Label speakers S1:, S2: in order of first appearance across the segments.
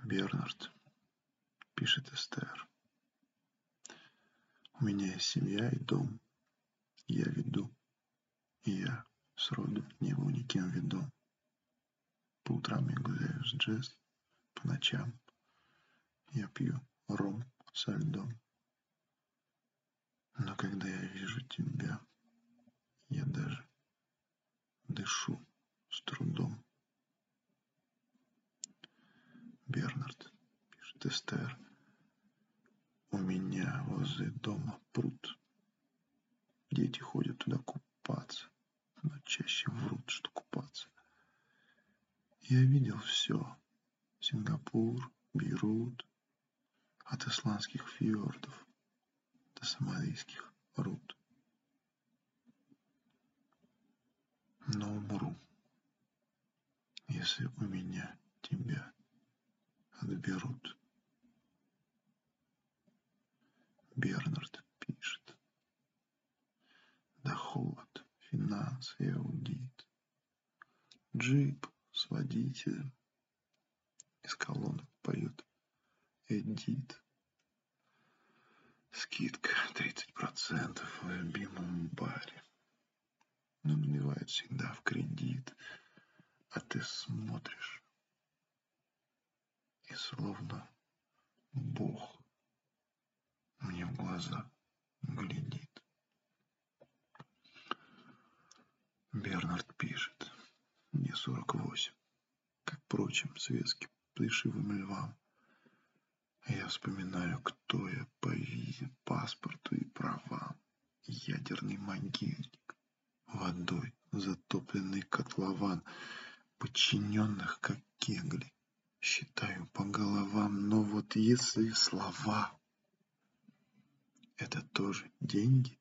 S1: Бернард, пишет Эстер, у меня есть семья и дом, я веду, и я сроду не был никем ведом. По утрам я гуляю с джаз, по ночам я пью ром со льдом. Но когда я вижу тебя, я даже дышу с трудом. Бернард, пишет Эстер, у меня возле дома пруд. Дети ходят туда купаться, но чаще врут, что купаться. Я видел все. Сингапур, Бейрут, от исландских фьордов до сомалийских руд. Но умру, если у меня тебя отберут. Бернард пишет. Доход, финансы и аудит. Джип с водителем. Из колонок поет Эдит. Скидка 30% в любимом баре. Но наливает всегда в кредит. А ты смотришь, и словно Бог мне в глаза глядит. Бернард пишет. Мне 48. Как прочим светским плешивым львам. Я вспоминаю, кто я по визе, паспорту и правам. Ядерный могильник, водой затопленный котлован, подчиненных, как кегли. Считаю по головам, но вот если слова — это тоже деньги,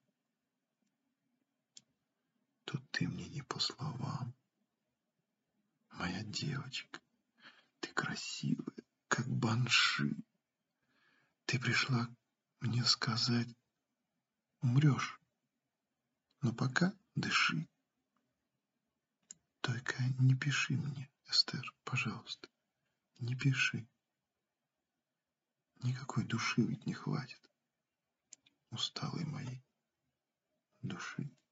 S1: то ты мне не по словам. Моя девочка, ты красивая, как банши. Ты пришла мне сказать, умрешь, но пока дыши. Только не пиши мне, Эстер, пожалуйста, не пиши. Никакой души ведь не хватит, усталой моей души.